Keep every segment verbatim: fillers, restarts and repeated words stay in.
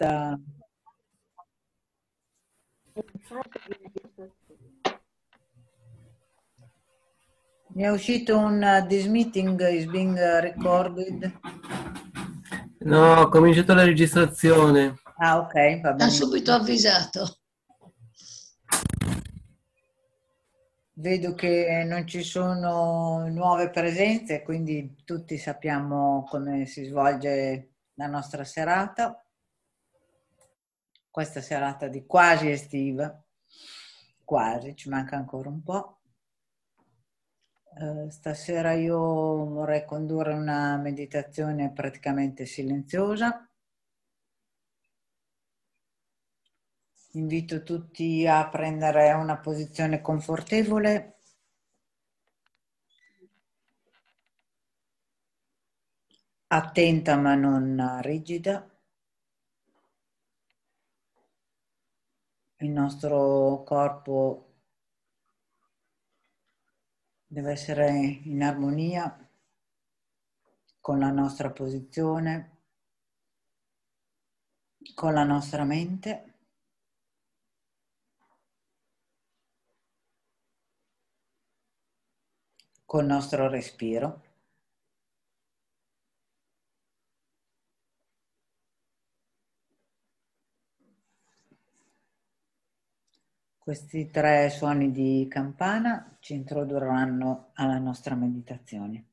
questa... Mi è uscito un uh, this meeting is being uh, recorded. No, ho cominciato la registrazione. Ah, ok, va Ha bene. subito avvisato. Vedo che non ci sono nuove presenze, quindi tutti sappiamo come si svolge la nostra serata. Questa serata di quasi estiva, quasi, ci manca ancora un po'. Uh, stasera io vorrei condurre una meditazione praticamente silenziosa. Invito tutti a prendere una posizione confortevole, attenta ma non rigida. Il nostro corpo deve essere in armonia con la nostra posizione, con la nostra mente. Col nostro respiro. Questi tre suoni di campana ci introdurranno alla nostra meditazione.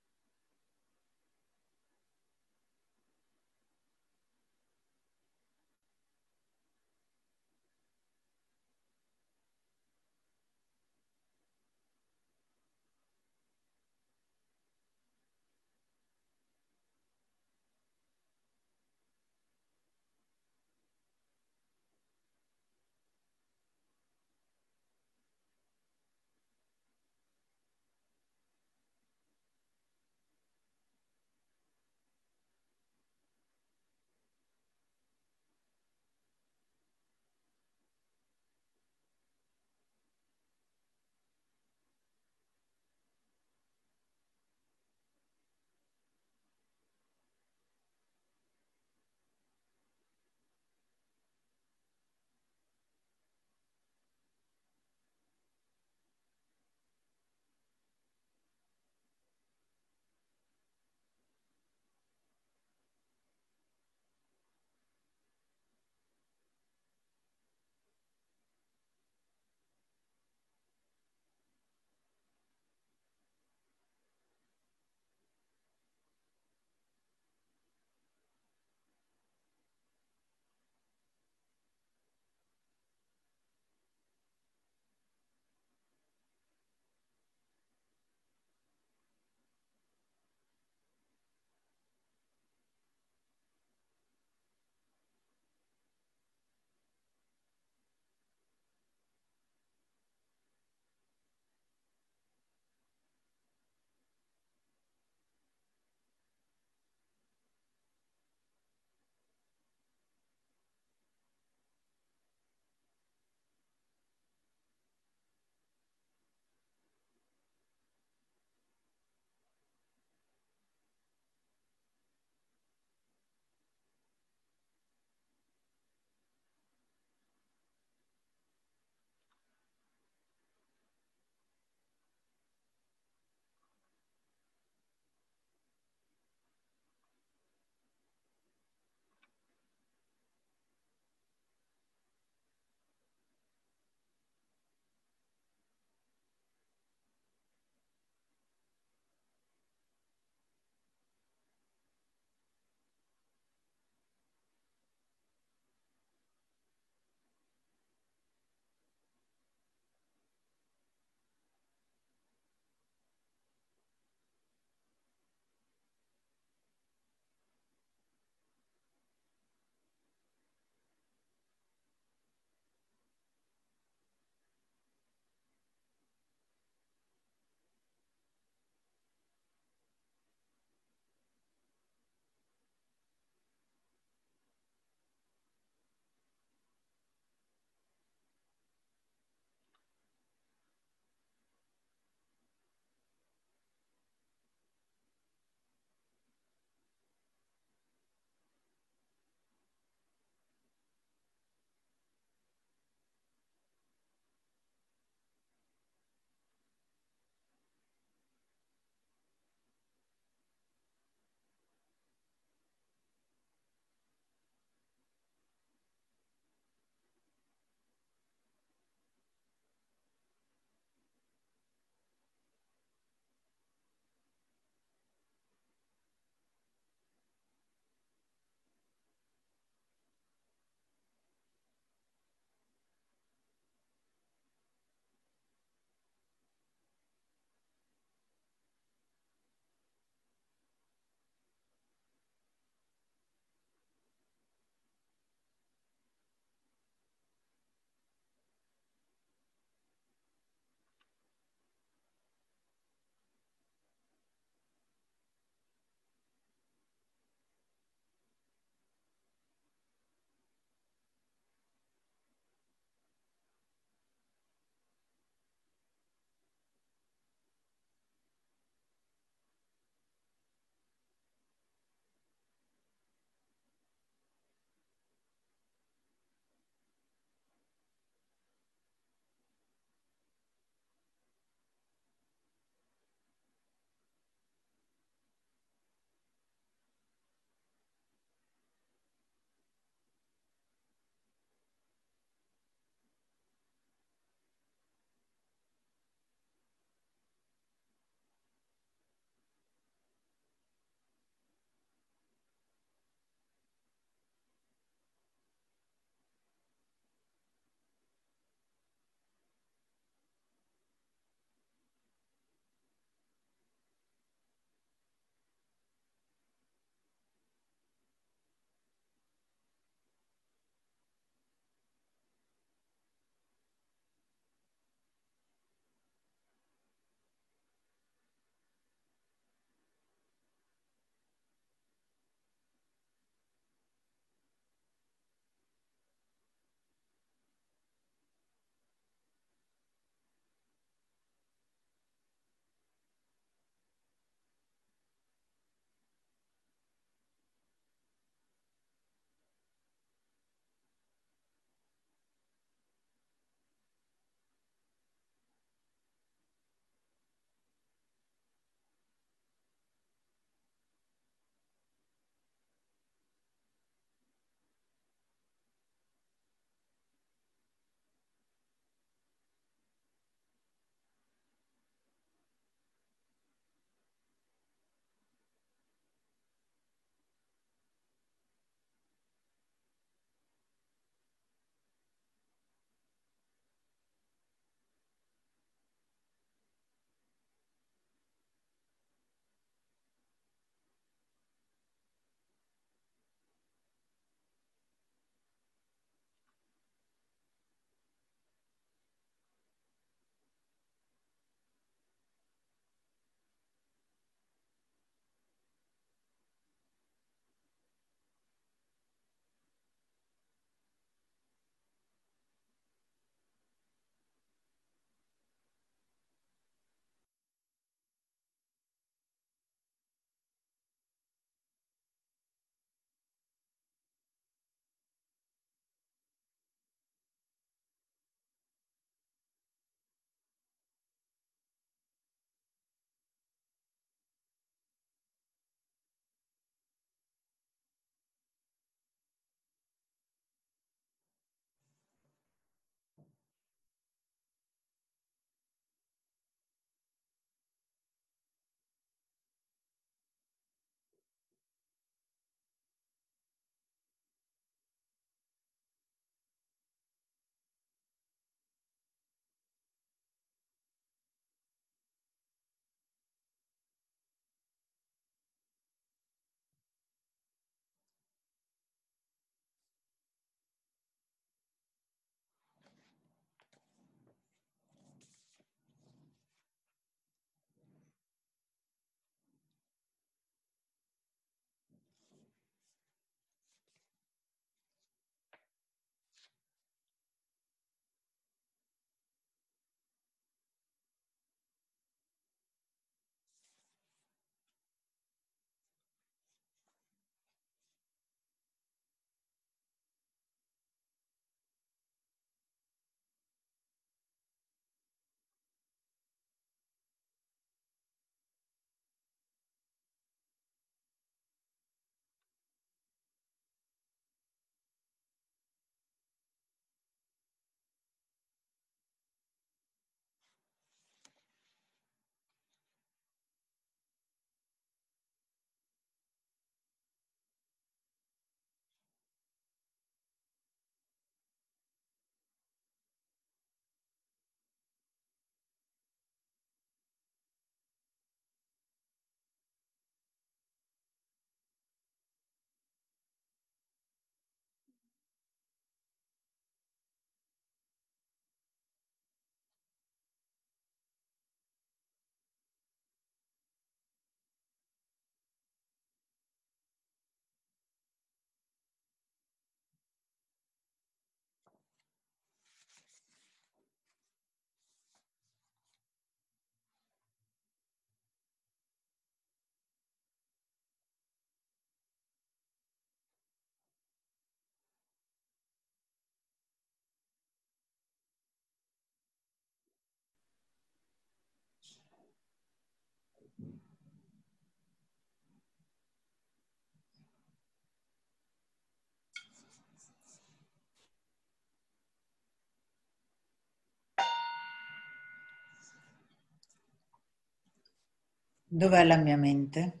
Dov'è la mia mente?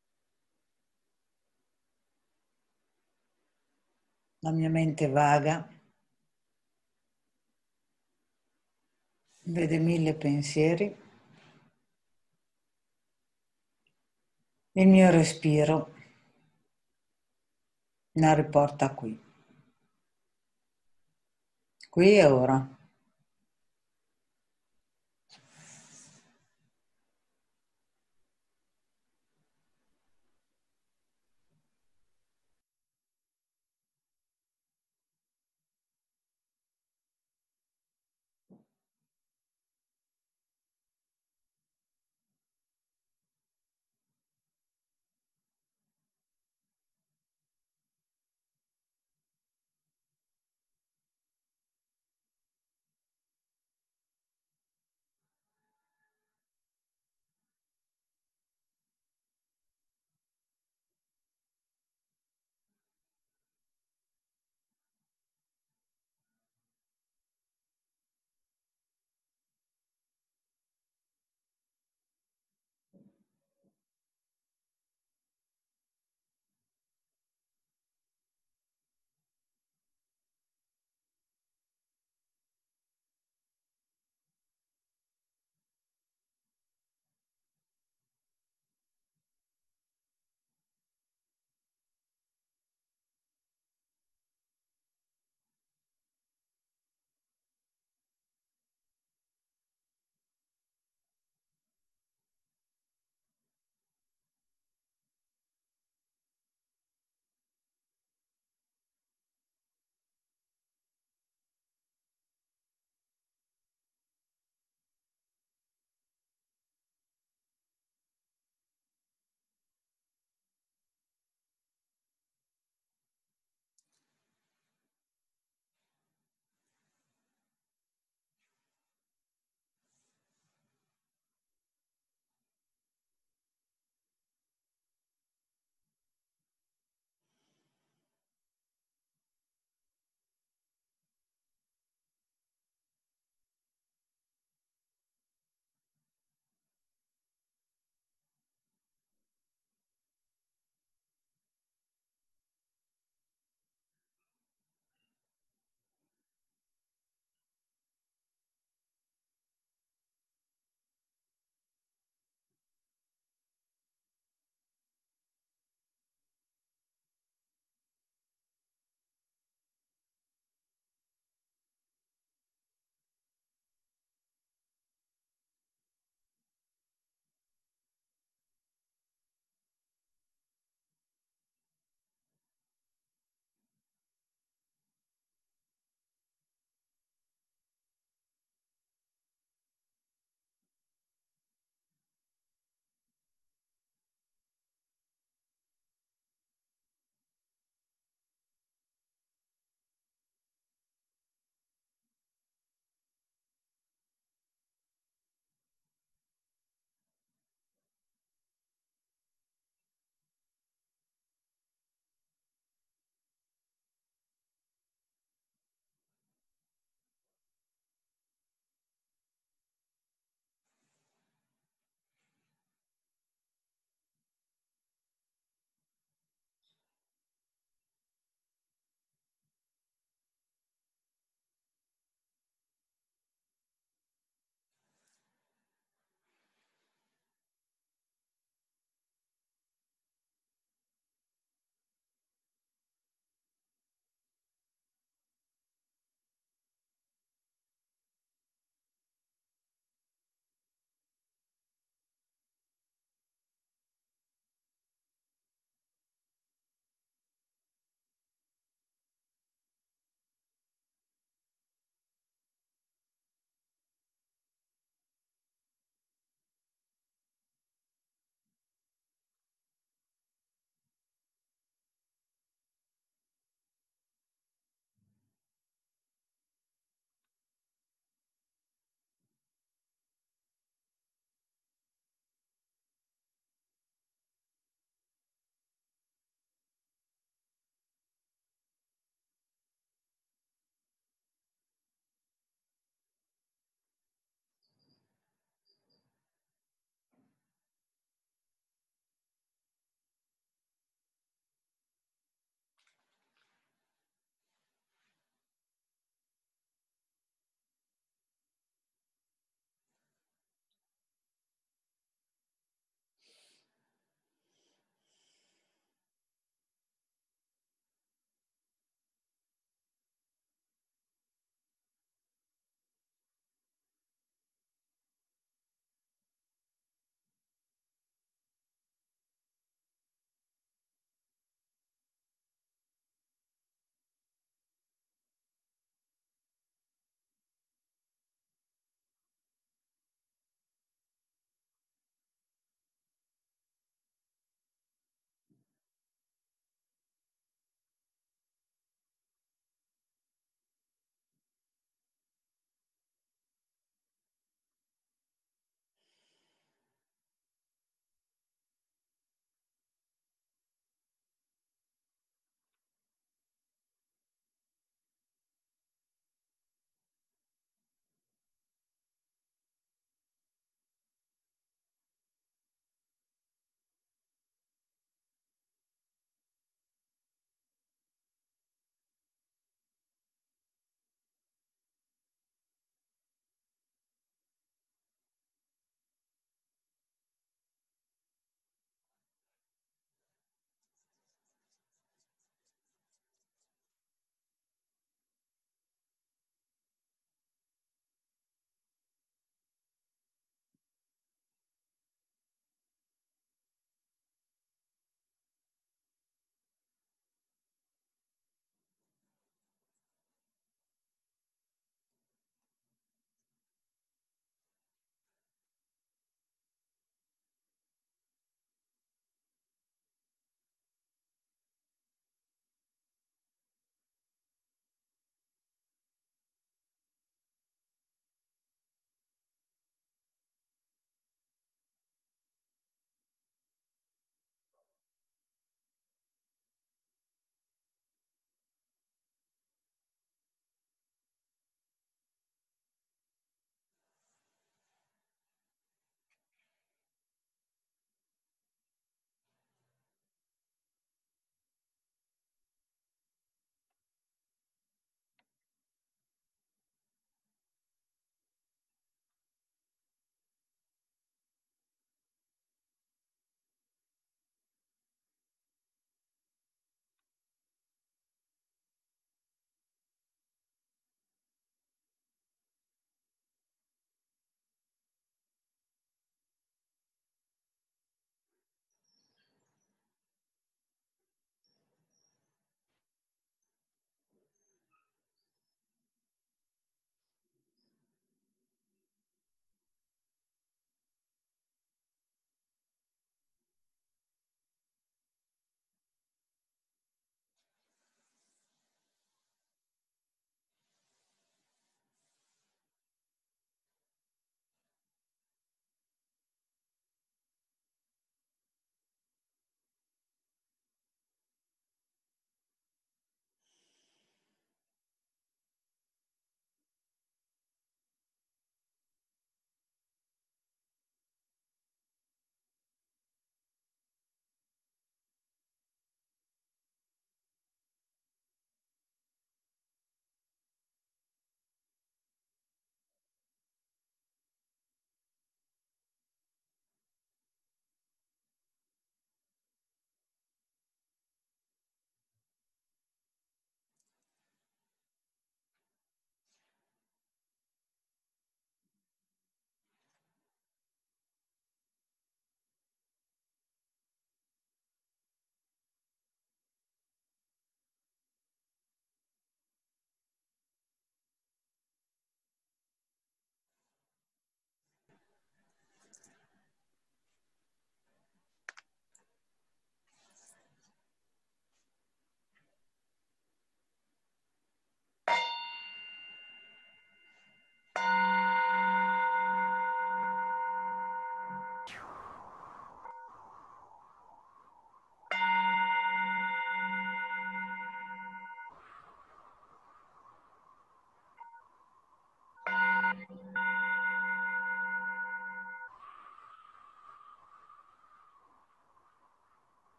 La mia mente vaga, vede mille pensieri. Il mio respiro la riporta qui, qui e ora.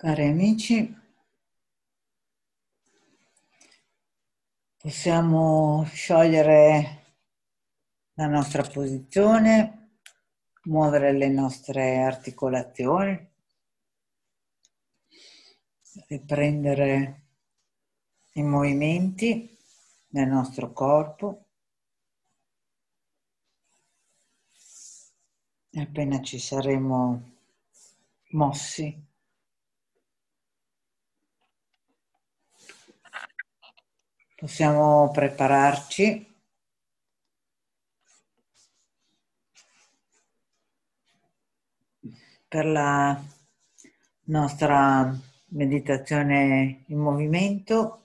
Cari amici, possiamo sciogliere la nostra posizione, muovere le nostre articolazioni, riprendere i movimenti del nostro corpo. E appena ci saremo mossi, possiamo prepararci per la nostra meditazione in movimento,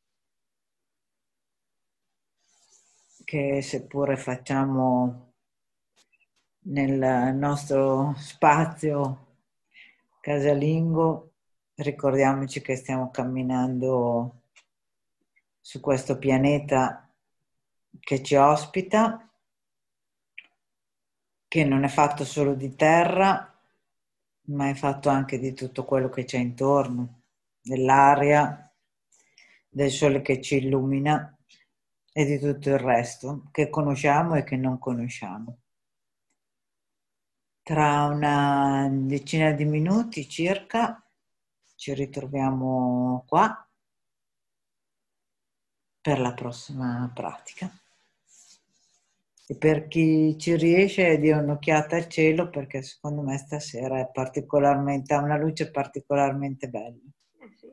che seppure facciamo nel nostro spazio casalingo, ricordiamoci che stiamo camminando su questo pianeta che ci ospita, che non è fatto solo di terra, ma è fatto anche di tutto quello che c'è intorno, dell'aria, del sole che ci illumina e di tutto il resto che conosciamo e che non conosciamo. Tra una decina di minuti circa ci ritroviamo qua per la prossima pratica. E per chi ci riesce, dia un'occhiata al cielo, perché secondo me stasera è particolarmente, ha una luce particolarmente bella. Eh sì,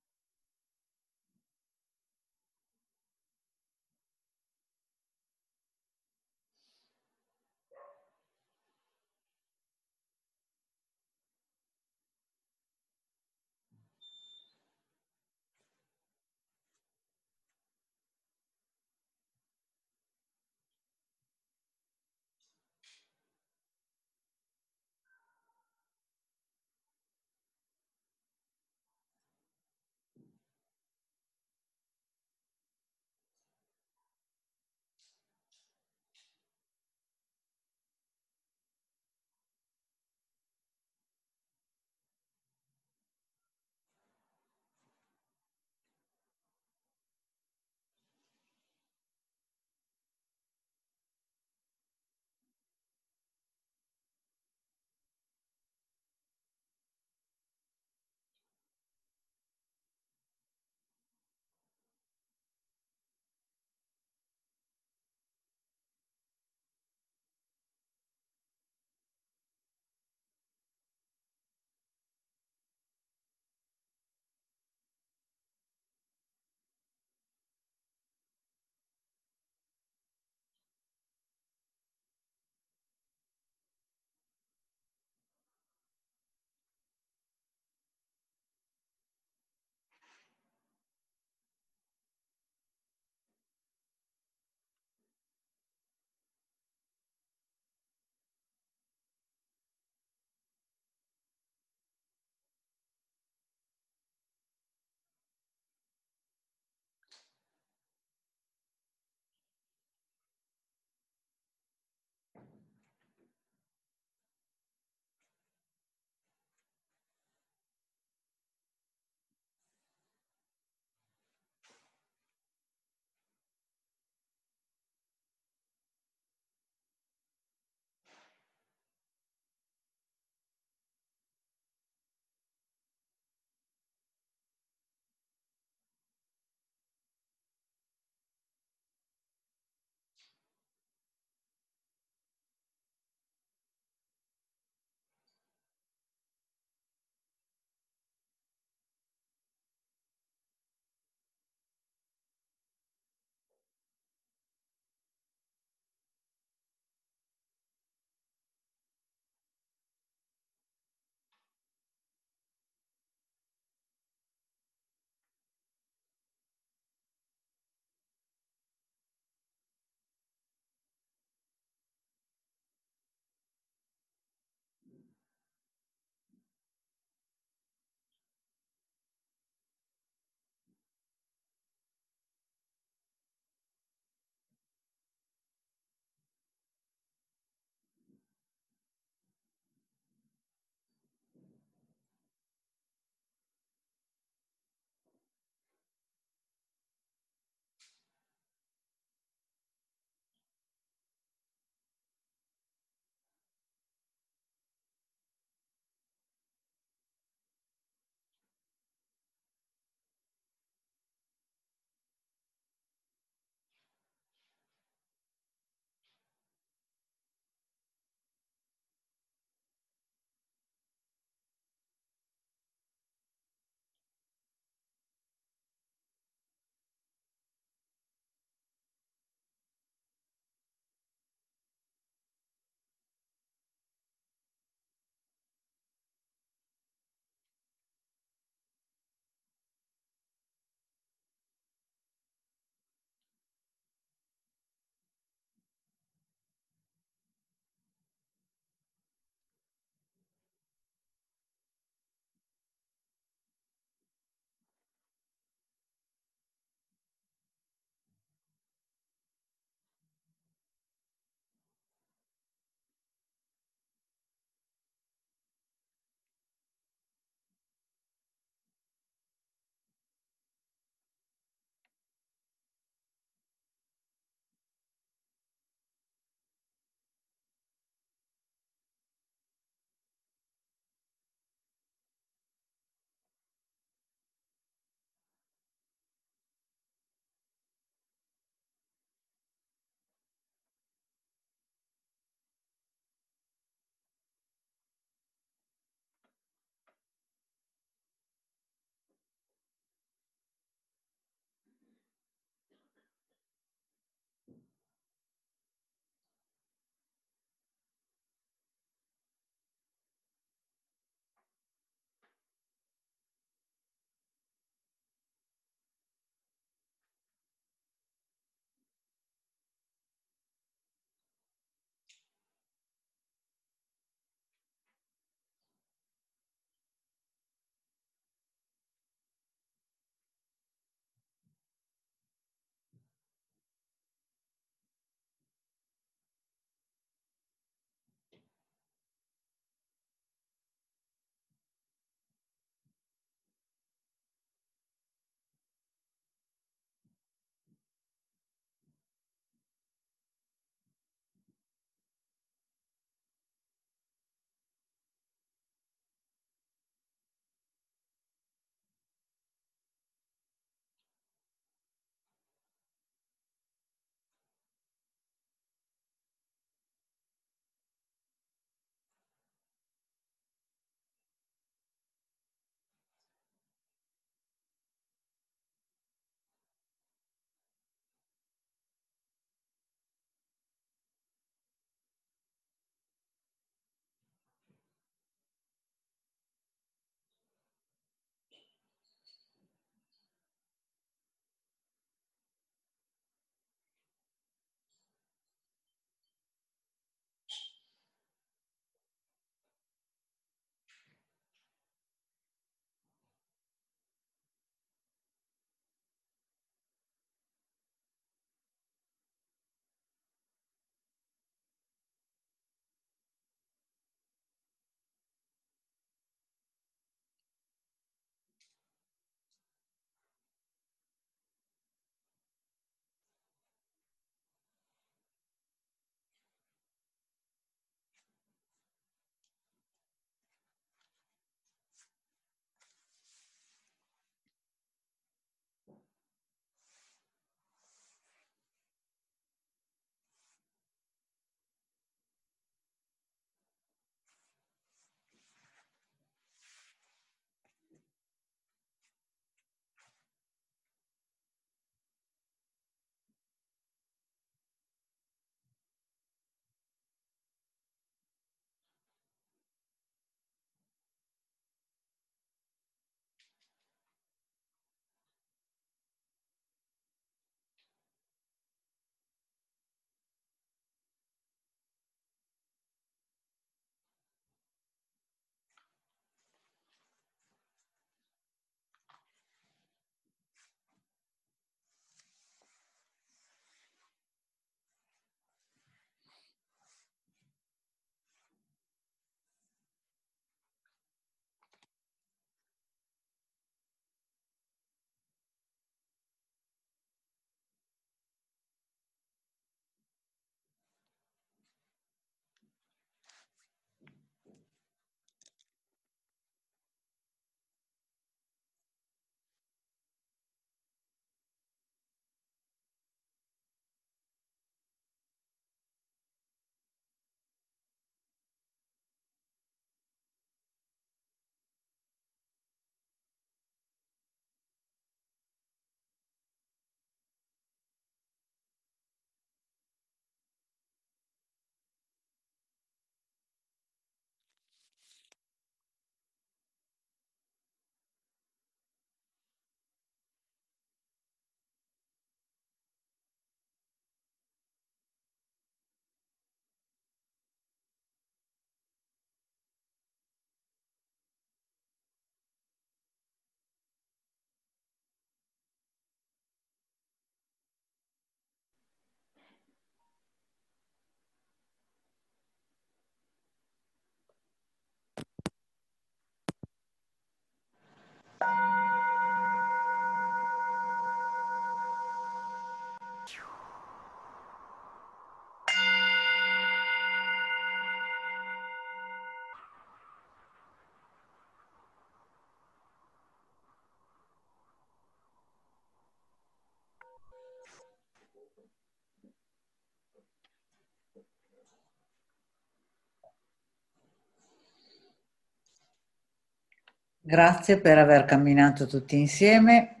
Grazie per aver camminato tutti insieme.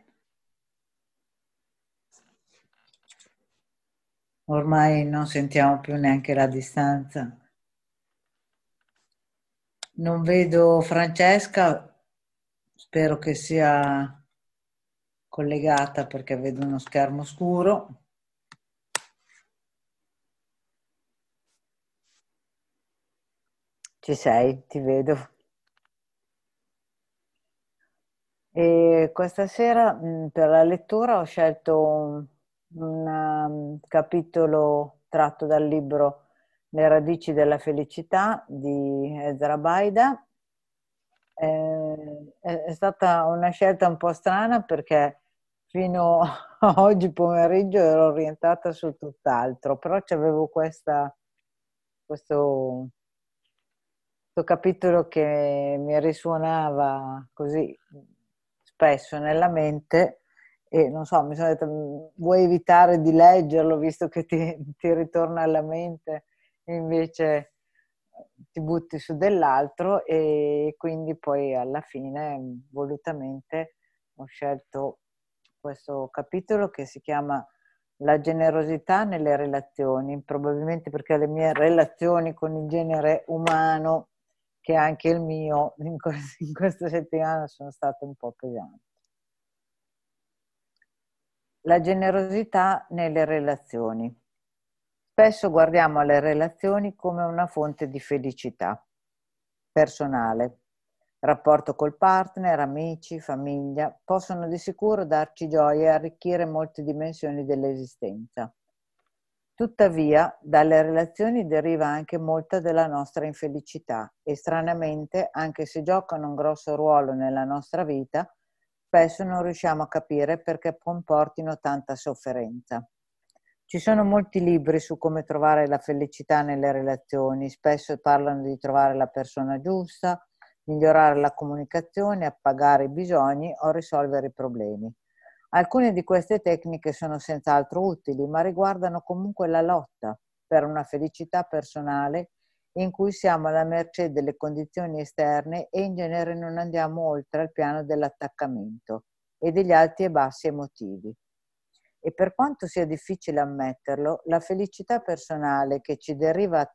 Ormai non sentiamo più neanche la distanza. Non vedo Francesca, spero che sia collegata perché vedo uno schermo scuro. Ci sei, ti vedo. E questa sera mh, per la lettura ho scelto un, un, um, capitolo tratto dal libro Le radici della felicità di Ezra Baida. Eh, è, è stata una scelta un po' strana perché fino a oggi pomeriggio ero orientata su tutt'altro, però c'avevo questa, questo, questo capitolo che mi risuonava così spesso nella mente e non so, mi sono detta, vuoi evitare di leggerlo visto che ti, ti ritorna alla mente? E invece ti butti su dell'altro e quindi poi alla fine volutamente ho scelto questo capitolo che si chiama La generosità nelle relazioni, probabilmente perché le mie relazioni con il genere umano, che è anche il mio, in, quest- in questa settimana sono state un po' pesanti. La generosità nelle relazioni. Spesso guardiamo alle relazioni come una fonte di felicità personale. Rapporto col partner, amici, famiglia possono di sicuro darci gioia e arricchire molte dimensioni dell'esistenza. Tuttavia, dalle relazioni deriva anche molta della nostra infelicità e stranamente, anche se giocano un grosso ruolo nella nostra vita, spesso non riusciamo a capire perché comportino tanta sofferenza. Ci sono molti libri su come trovare la felicità nelle relazioni, spesso parlano di trovare la persona giusta, migliorare la comunicazione, appagare i bisogni o risolvere i problemi. Alcune di queste tecniche sono senz'altro utili, ma riguardano comunque la lotta per una felicità personale in cui siamo alla mercé delle condizioni esterne e in genere non andiamo oltre il piano dell'attaccamento e degli alti e bassi emotivi. E per quanto sia difficile ammetterlo, la felicità personale che ci deriva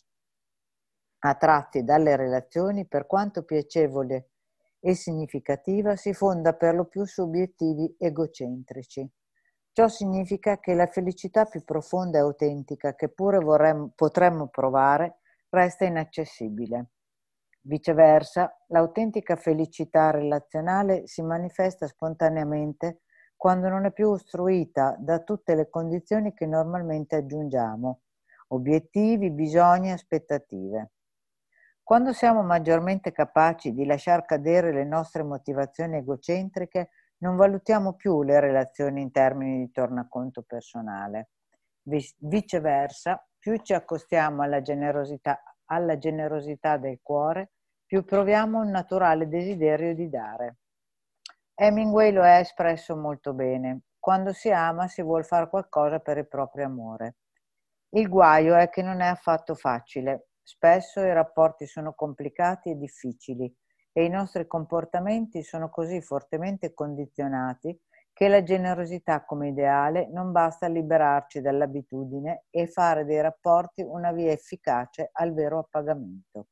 a tratti dalle relazioni, per quanto piacevole e significativa, si fonda per lo più su obiettivi egocentrici. Ciò significa che la felicità più profonda e autentica che pure vorremmo, potremmo provare resta inaccessibile. Viceversa, l'autentica felicità relazionale si manifesta spontaneamente quando non è più ostruita da tutte le condizioni che normalmente aggiungiamo, obiettivi, bisogni, aspettative. Quando siamo maggiormente capaci di lasciar cadere le nostre motivazioni egocentriche, non valutiamo più le relazioni in termini di tornaconto personale. Viceversa, più ci accostiamo alla generosità, alla generosità del cuore, più proviamo un naturale desiderio di dare. Hemingway lo ha espresso molto bene. Quando si ama si vuol fare qualcosa per il proprio amore. Il guaio è che non è affatto facile. Spesso i rapporti sono complicati e difficili e i nostri comportamenti sono così fortemente condizionati che la generosità come ideale non basta a liberarci dall'abitudine e fare dei rapporti una via efficace al vero appagamento.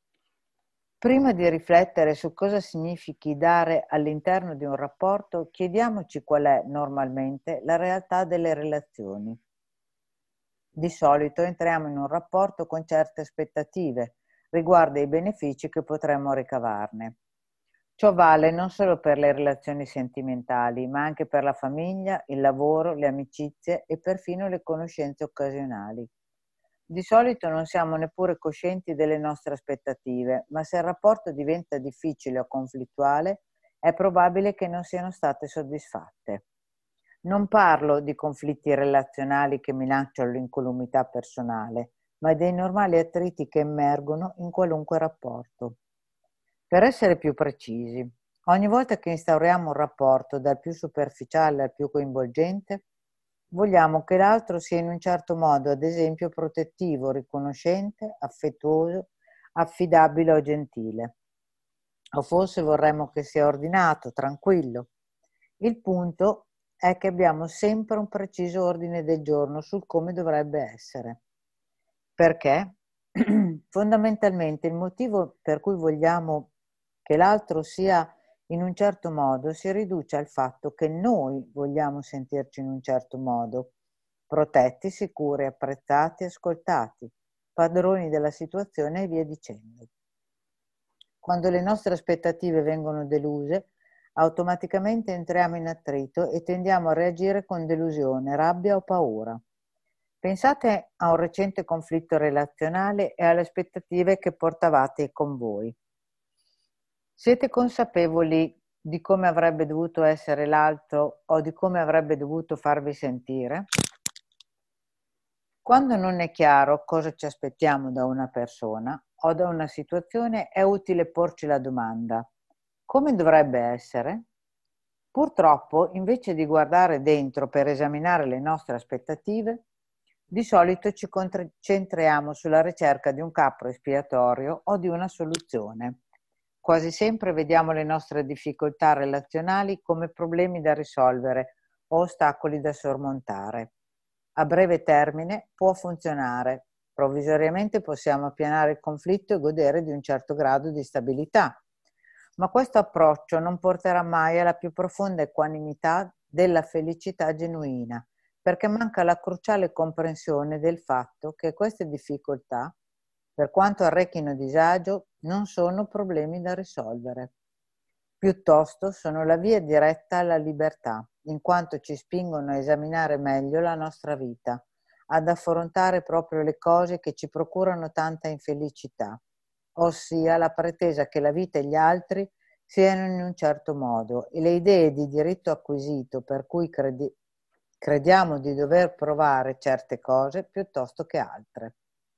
Prima di riflettere su cosa significhi dare all'interno di un rapporto, chiediamoci qual è normalmente la realtà delle relazioni. Di solito entriamo in un rapporto con certe aspettative riguardo ai benefici che potremmo ricavarne. Ciò vale non solo per le relazioni sentimentali, ma anche per la famiglia, il lavoro, le amicizie e perfino le conoscenze occasionali. Di solito non siamo neppure coscienti delle nostre aspettative, ma se il rapporto diventa difficile o conflittuale, è probabile che non siano state soddisfatte. Non parlo di conflitti relazionali che minacciano l'incolumità personale, ma dei normali attriti che emergono in qualunque rapporto. Per essere più precisi, ogni volta che instauriamo un rapporto dal più superficiale al più coinvolgente, vogliamo che l'altro sia in un certo modo, ad esempio, protettivo, riconoscente, affettuoso, affidabile o gentile. o forse vorremmo che sia ordinato, tranquillo. Il punto è che abbiamo sempre un preciso ordine del giorno sul come dovrebbe essere. Perché? Fondamentalmente il motivo per cui vogliamo che l'altro sia in un certo modo si riduce al fatto che noi vogliamo sentirci in un certo modo, protetti, sicuri, apprezzati, ascoltati, padroni della situazione e via dicendo. Quando le nostre aspettative vengono deluse, automaticamente entriamo in attrito e tendiamo a reagire con delusione, rabbia o paura. Pensate a un recente conflitto relazionale e alle aspettative che portavate con voi. Siete consapevoli di come avrebbe dovuto essere l'altro o di come avrebbe dovuto farvi sentire? Quando non è chiaro cosa ci aspettiamo da una persona o da una situazione, è utile porci la domanda: come dovrebbe essere? Purtroppo, invece di guardare dentro per esaminare le nostre aspettative, di solito ci concentriamo sulla ricerca di un capro espiatorio o di una soluzione. Quasi sempre vediamo le nostre difficoltà relazionali come problemi da risolvere o ostacoli da sormontare. A breve termine può funzionare. Provvisoriamente possiamo appianare il conflitto e godere di un certo grado di stabilità. Ma questo approccio non porterà mai alla più profonda equanimità della felicità genuina, perché manca la cruciale comprensione del fatto che queste difficoltà, per quanto arrechino disagio, non sono problemi da risolvere. Piuttosto sono la via diretta alla libertà, in quanto ci spingono a esaminare meglio la nostra vita, ad affrontare proprio le cose che ci procurano tanta infelicità, ossia la pretesa che la vita e gli altri siano in un certo modo e le idee di diritto acquisito per cui credi- crediamo di dover provare certe cose piuttosto che altre.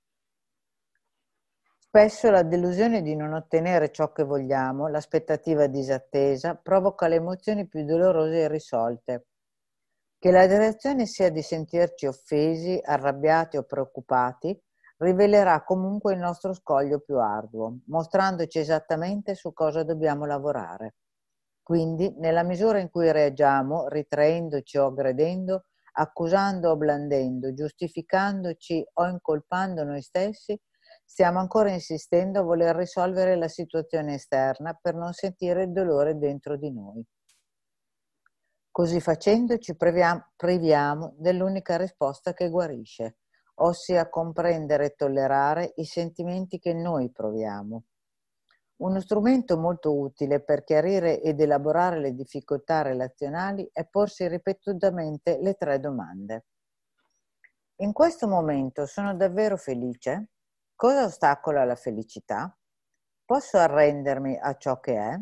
Spesso la delusione di non ottenere ciò che vogliamo, l'aspettativa disattesa, provoca le emozioni più dolorose e irrisolte. Che la reazione sia di sentirci offesi, arrabbiati o preoccupati, rivelerà comunque il nostro scoglio più arduo, mostrandoci esattamente su cosa dobbiamo lavorare. Quindi, nella misura in cui reagiamo, ritraendoci o aggredendo, accusando o blandendo, giustificandoci o incolpando noi stessi, stiamo ancora insistendo a voler risolvere la situazione esterna per non sentire il dolore dentro di noi. Così facendo ci priviamo, priviamo dell'unica risposta che guarisce, ossia comprendere e tollerare i sentimenti che noi proviamo. Uno strumento molto utile per chiarire ed elaborare le difficoltà relazionali è porsi ripetutamente le tre domande. In questo momento sono davvero felice? Cosa ostacola la felicità? Posso arrendermi a ciò che è?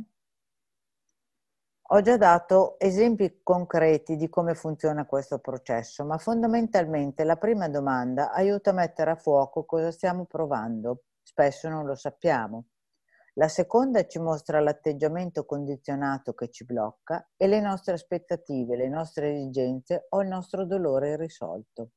Ho già dato esempi concreti di come funziona questo processo, ma fondamentalmente la prima domanda aiuta a mettere a fuoco cosa stiamo provando. Spesso non lo sappiamo. La seconda ci mostra l'atteggiamento condizionato che ci blocca e le nostre aspettative, le nostre esigenze o il nostro dolore irrisolto.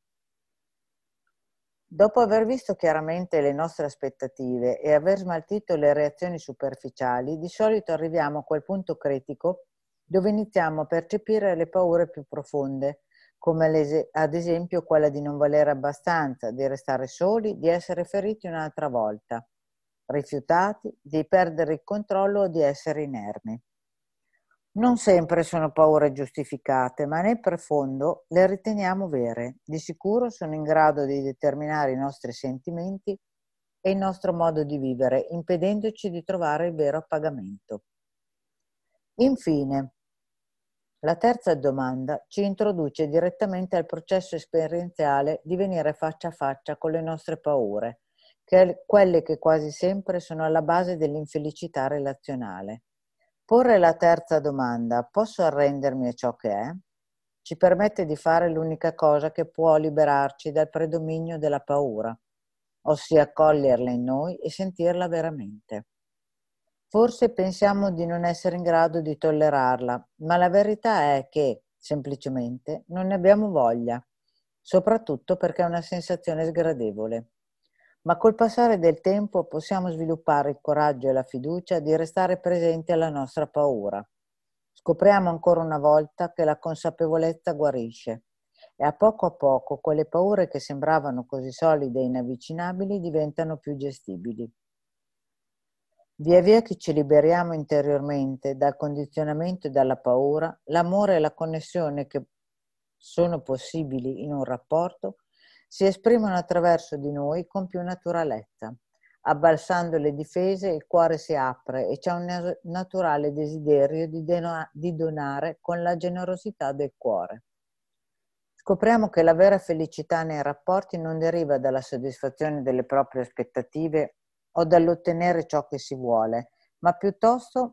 Dopo aver visto chiaramente le nostre aspettative e aver smaltito le reazioni superficiali, di solito arriviamo a quel punto critico dove iniziamo a percepire le paure più profonde, come ad esempio quella di non valere abbastanza, di restare soli, di essere feriti un'altra volta, rifiutati, di perdere il controllo o di essere inermi. Non sempre sono paure giustificate, ma nel profondo le riteniamo vere. Di sicuro sono in grado di determinare i nostri sentimenti e il nostro modo di vivere, impedendoci di trovare il vero appagamento. Infine, la terza domanda ci introduce direttamente al processo esperienziale di venire faccia a faccia con le nostre paure, che quelle che quasi sempre sono alla base dell'infelicità relazionale. Porre la terza domanda, posso arrendermi a ciò che è? Ci permette di fare l'unica cosa che può liberarci dal predominio della paura, ossia accoglierla in noi e sentirla veramente. Forse pensiamo di non essere in grado di tollerarla, ma la verità è che, semplicemente, non ne abbiamo voglia, soprattutto perché è una sensazione sgradevole. Ma col passare del tempo possiamo sviluppare il coraggio e la fiducia di restare presenti alla nostra paura. Scopriamo ancora una volta che la consapevolezza guarisce e a poco a poco quelle paure che sembravano così solide e inavvicinabili diventano più gestibili. Via via che ci liberiamo interiormente dal condizionamento e dalla paura, l'amore e la connessione che sono possibili in un rapporto si esprimono attraverso di noi con più naturalezza. Abbassando le difese, il cuore si apre e c'è un naturale desiderio di, di donare con la generosità del cuore. Scopriamo che la vera felicità nei rapporti non deriva dalla soddisfazione delle proprie aspettative o dall'ottenere ciò che si vuole, ma piuttosto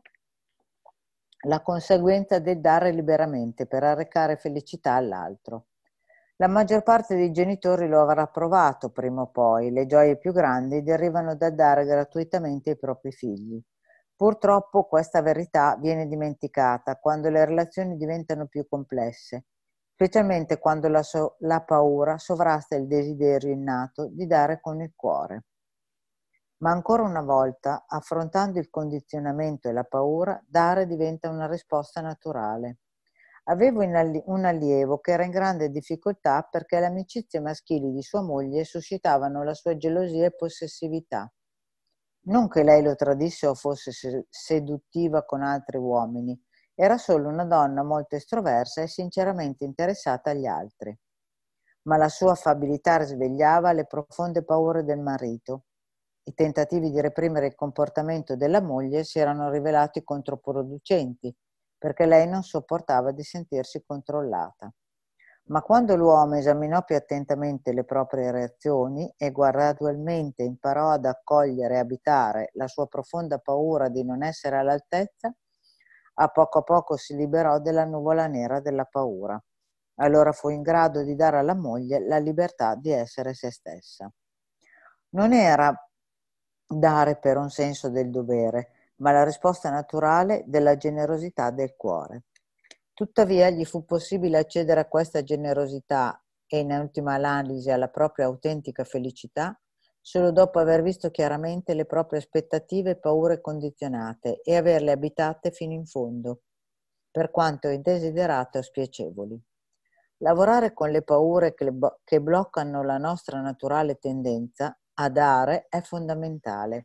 la conseguenza del dare liberamente per arrecare felicità all'altro. La maggior parte dei genitori lo avrà provato prima o poi, le gioie più grandi derivano dal dare gratuitamente ai propri figli. Purtroppo questa verità viene dimenticata quando le relazioni diventano più complesse, specialmente quando la, so- la paura sovrasta il desiderio innato di dare con il cuore. Ma ancora una volta, affrontando il condizionamento e la paura, dare diventa una risposta naturale. Avevo un allievo che era in grande difficoltà perché le amicizie maschili di sua moglie suscitavano la sua gelosia e possessività. Non che lei lo tradisse o fosse seduttiva con altri uomini, era solo una donna molto estroversa e sinceramente interessata agli altri. Ma la sua affabilità risvegliava le profonde paure del marito. I tentativi di reprimere il comportamento della moglie si erano rivelati controproducenti, perché lei non sopportava di sentirsi controllata. Ma quando l'uomo esaminò più attentamente le proprie reazioni e gradualmente imparò ad accogliere e abitare la sua profonda paura di non essere all'altezza, a poco a poco si liberò della nuvola nera della paura. Allora fu in grado di dare alla moglie la libertà di essere se stessa. Non era dare per un senso del dovere, ma la risposta naturale della generosità del cuore. Tuttavia gli fu possibile accedere a questa generosità e in ultima analisi alla propria autentica felicità solo dopo aver visto chiaramente le proprie aspettative e paure condizionate e averle abitate fino in fondo, per quanto indesiderato e spiacevoli. Lavorare con le paure che, le, che bloccano la nostra naturale tendenza a dare è fondamentale.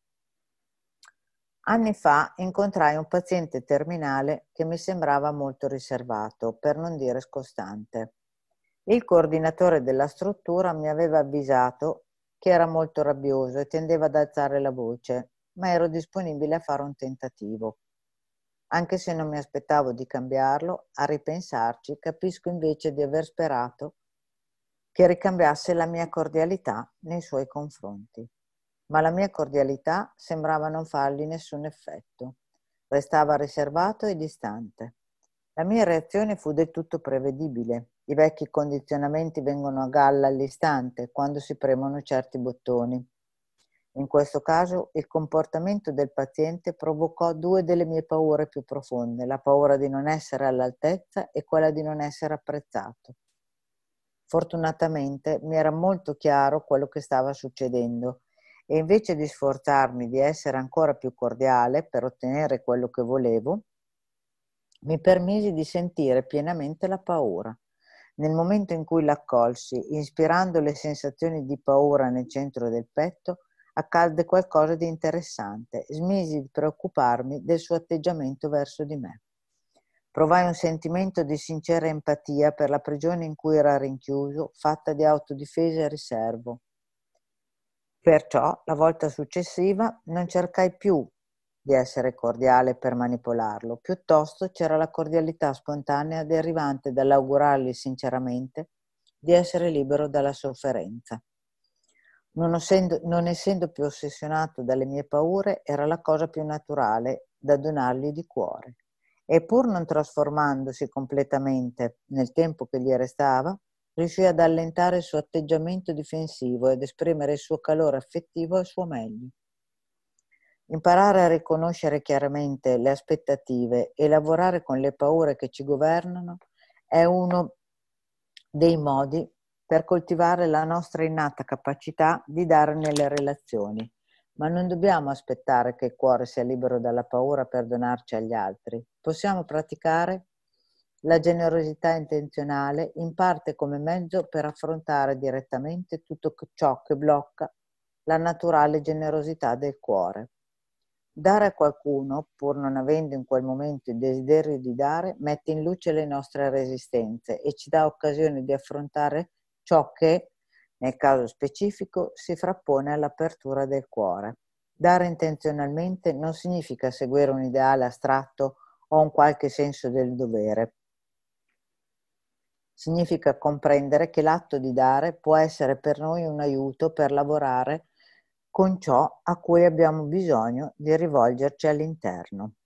Anni fa incontrai un paziente terminale che mi sembrava molto riservato, per non dire scostante. Il coordinatore della struttura mi aveva avvisato che era molto rabbioso e tendeva ad alzare la voce, ma ero disponibile a fare un tentativo. Anche se non mi aspettavo di cambiarlo, a ripensarci capisco invece di aver sperato che ricambiasse la mia cordialità nei suoi confronti. Ma la mia cordialità sembrava non fargli nessun effetto. Restava riservato e distante. La mia reazione fu del tutto prevedibile. I vecchi condizionamenti vengono a galla all'istante quando si premono certi bottoni. In questo caso il comportamento del paziente provocò due delle mie paure più profonde, la paura di non essere all'altezza e quella di non essere apprezzato. Fortunatamente mi era molto chiaro quello che stava succedendo e invece di sforzarmi di essere ancora più cordiale per ottenere quello che volevo, mi permisi di sentire pienamente la paura. Nel momento in cui l'accolsi, ispirando le sensazioni di paura nel centro del petto, accadde qualcosa di interessante. Smisi di preoccuparmi del suo atteggiamento verso di me. Provai un sentimento di sincera empatia per la prigione in cui era rinchiuso, fatta di autodifesa e riservo. Perciò, la volta successiva, non cercai più di essere cordiale per manipolarlo, piuttosto c'era la cordialità spontanea derivante dall'augurargli sinceramente di essere libero dalla sofferenza. Non essendo, non essendo più ossessionato dalle mie paure, era la cosa più naturale da donargli di cuore. E pur non trasformandosi completamente nel tempo che gli restava, riuscì ad allentare il suo atteggiamento difensivo ed esprimere il suo calore affettivo al suo meglio. Imparare a riconoscere chiaramente le aspettative e lavorare con le paure che ci governano è uno dei modi per coltivare la nostra innata capacità di dare nelle relazioni. Ma non dobbiamo aspettare che il cuore sia libero dalla paura per donarci agli altri. Possiamo praticare la generosità intenzionale in parte come mezzo per affrontare direttamente tutto ciò che blocca la naturale generosità del cuore. Dare a qualcuno, pur non avendo in quel momento il desiderio di dare, mette in luce le nostre resistenze e ci dà occasione di affrontare ciò che, nel caso specifico, si frappone all'apertura del cuore. Dare intenzionalmente non significa seguire un ideale astratto o un qualche senso del dovere. Significa comprendere che l'atto di dare può essere per noi un aiuto per lavorare con ciò a cui abbiamo bisogno di rivolgerci all'interno.